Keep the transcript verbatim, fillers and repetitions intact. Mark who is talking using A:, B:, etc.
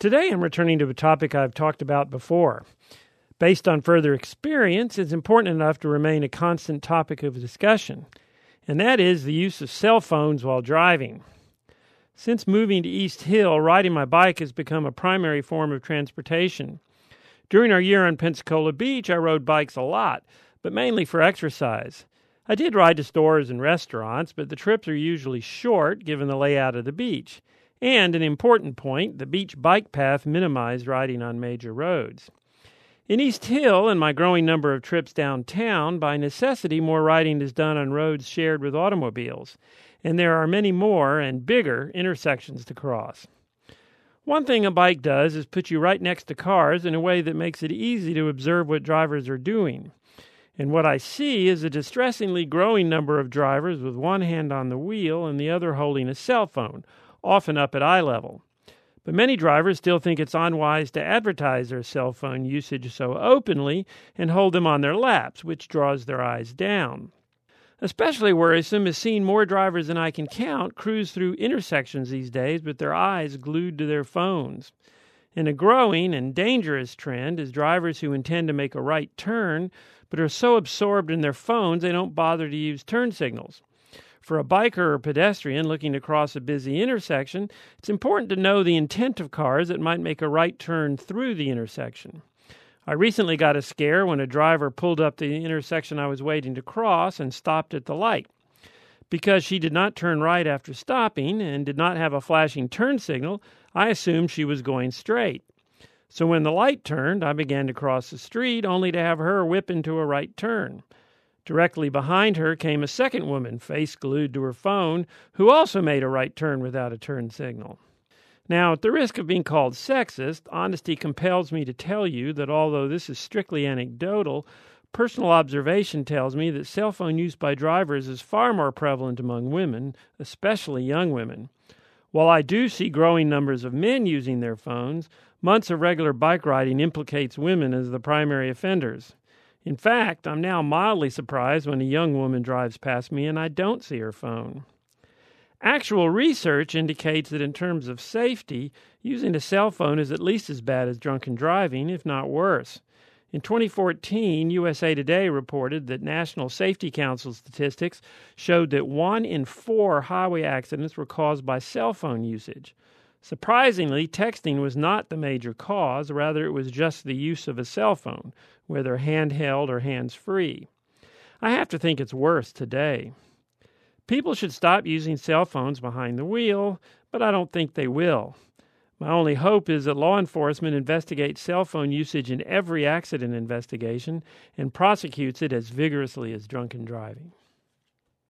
A: Today I'm returning to a topic I've talked about before. Based on further experience, it's important enough to remain a constant topic of discussion, and that is the use of cell phones while driving. Since moving to East Hill, riding my bike has become a primary form of transportation. During our year on Pensacola Beach, I rode bikes a lot, but mainly for exercise. I did ride to stores and restaurants, but the trips are usually short given the layout of the beach. And an important point, the beach bike path minimized riding on major roads. In East Hill and my growing number of trips downtown, by necessity more riding is done on roads shared with automobiles, and there are many more and bigger intersections to cross. One thing a bike does is put you right next to cars in a way that makes it easy to observe what drivers are doing. And what I see is a distressingly growing number of drivers with one hand on the wheel and the other holding a cell phone, often up at eye level. But many drivers still think it's unwise to advertise their cell phone usage so openly and hold them on their laps, which draws their eyes down. Especially worrisome is seeing more drivers than I can count cruise through intersections these days with their eyes glued to their phones. And a growing and dangerous trend is drivers who intend to make a right turn but are so absorbed in their phones they don't bother to use turn signals. For a biker or pedestrian looking to cross a busy intersection, it's important to know the intent of cars that might make a right turn through the intersection. I recently got a scare when a driver pulled up the intersection I was waiting to cross and stopped at the light. Because she did not turn right after stopping and did not have a flashing turn signal, I assumed she was going straight. So when the light turned, I began to cross the street, only to have her whip into a right turn. Directly behind her came a second woman, face glued to her phone, who also made a right turn without a turn signal. Now, at the risk of being called sexist, honesty compels me to tell you that although this is strictly anecdotal, personal observation tells me that cell phone use by drivers is far more prevalent among women, especially young women. While I do see growing numbers of men using their phones, months of regular bike riding implicates women as the primary offenders. In fact, I'm now mildly surprised when a young woman drives past me and I don't see her phone. Actual research indicates that in terms of safety, using a cell phone is at least as bad as drunken driving, if not worse. In twenty fourteen, U S A Today reported that National Safety Council statistics showed that one in four highway accidents were caused by cell phone usage. Surprisingly, texting was not the major cause, rather it was just the use of a cell phone, whether handheld or hands-free. I have to think it's worse today. People should stop using cell phones behind the wheel, but I don't think they will. My only hope is that law enforcement investigates cell phone usage in every accident investigation and prosecutes it as vigorously as drunken driving.